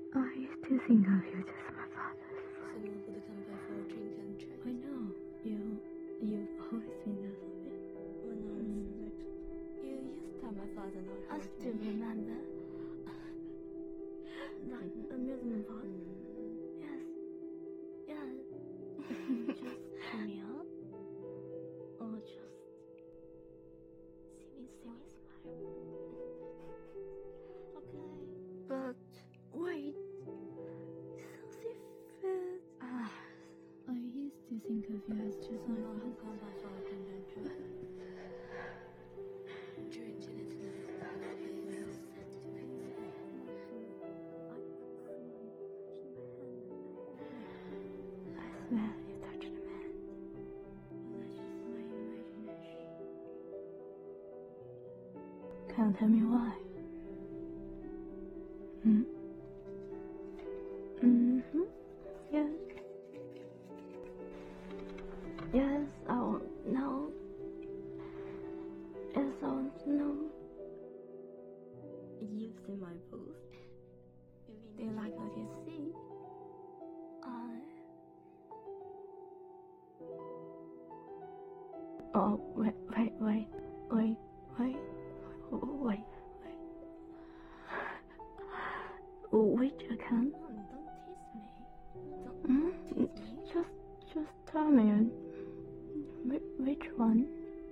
I used to think of you just my father. So we'll put the company for a drink and chat. I know. You've always been that of it. When I was little. You used to tell my father not I hurt still me. remember. That amusement park. Yes. Yeah. Just cheer me up. Or just see me smile. Okay. But wait. Something felt. I used to think of you as just So my now father. we'll come back for a drink and chat. Drinking it tonight. I swear you touched a man. Well, that's just my imagination. Can't tell me why. Mm-hmm. Yes. Yes, I want to know. Yes, I want to know. You've seen my post. Do you like what you see? Oh, wait. Which account? Don't tease me. Don't tease me. Just tell me. Which one?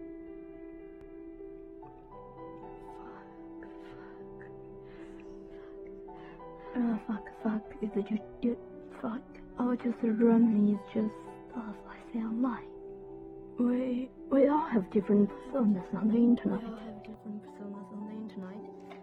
Fuck. Is it you? Fuck. I was just running. It's just stuff I say online. We all have different personas on the internet. We all have different personas on the internet.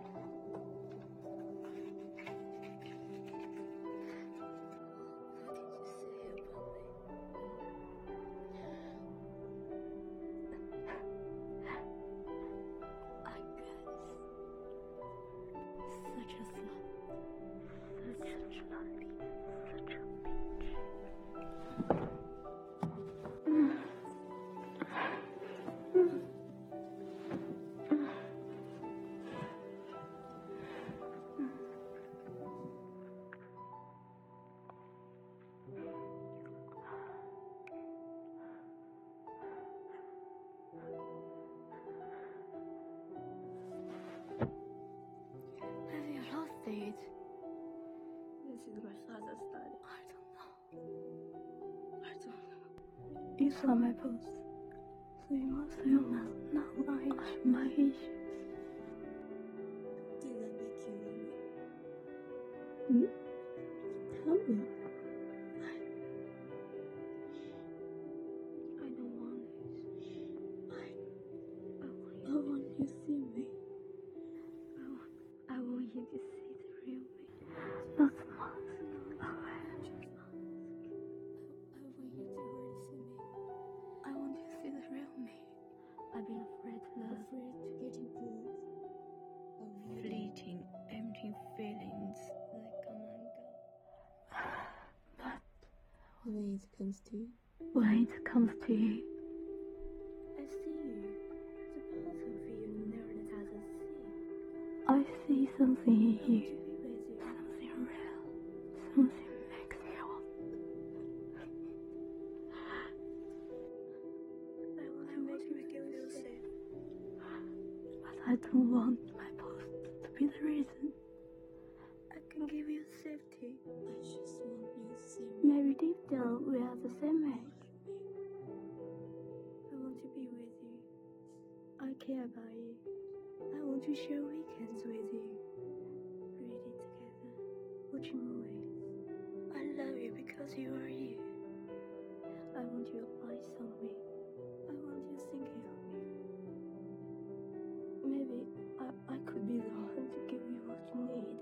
Have you lost it? This is my father's study. I don't know. You saw my post. So you must know my issues. Did that make you angry? Tell me. I don't want this. I want you to see me. I want you to see the real me. Not the mask. I want you to really see me. I want you to see the real me. I've been afraid to love. Afraid to get improved. Fleeting, empty feelings. They come and go. But When it comes to you, when it comes to you, I see you. The part of you never let others see. I see something in I you. want to be with you. Something real. Something makes me want. I want to make you feel safe. But I don't want my post to be the reason. I can give you safety. I just want you to see me. Maybe deep down we are the same age. I want to be with you. I care about you. I want to share weekends with you. Reading together. Watching movies. I love you because you are you. I want your eyes on me. I want you thinking of me. Maybe I could be the one to give you what you need.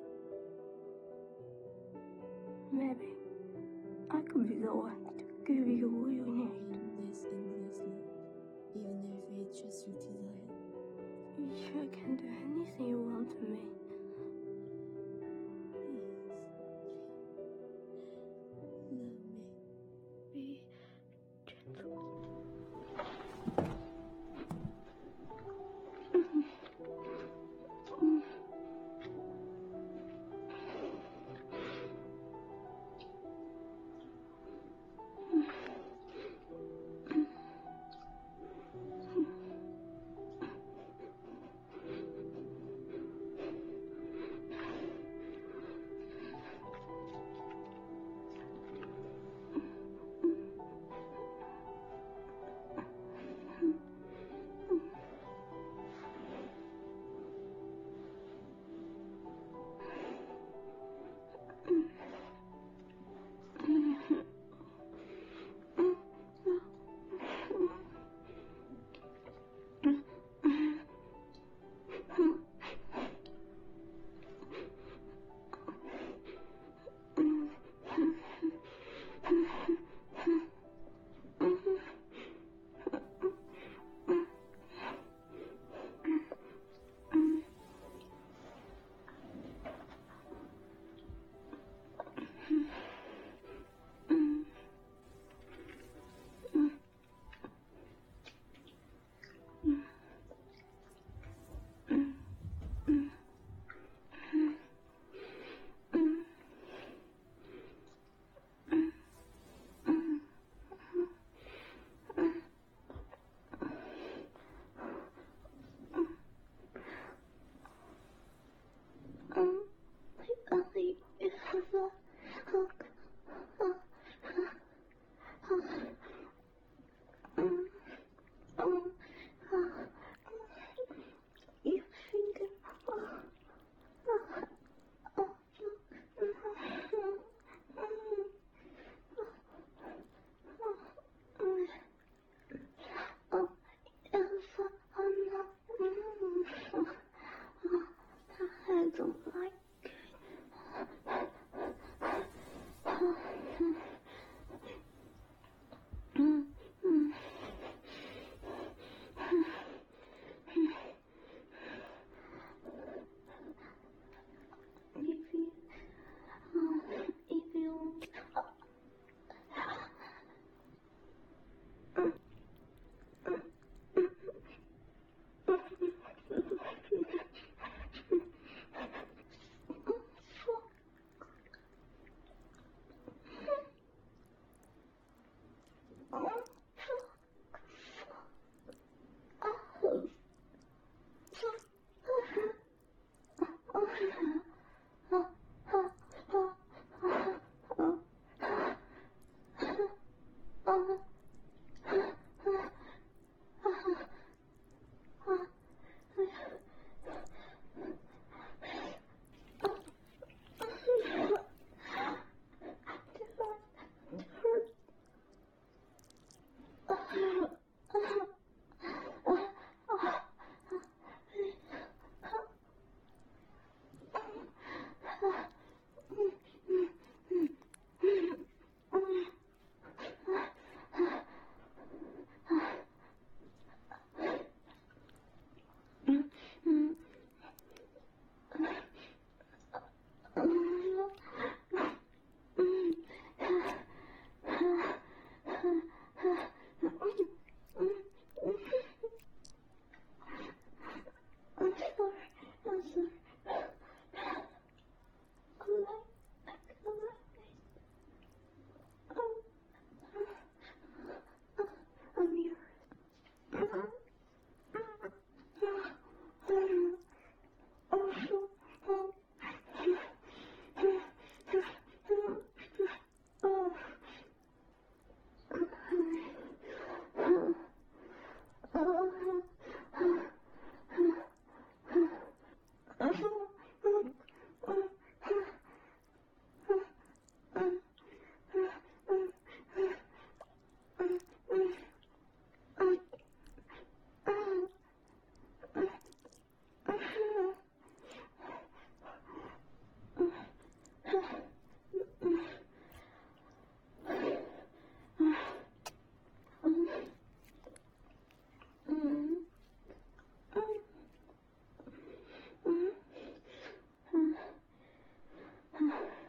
Maybe I could be the one to give you what you need. Endless love. Even if it's just your desire. You sure can do anything you want to me. Love me. Be gentle. 嗯。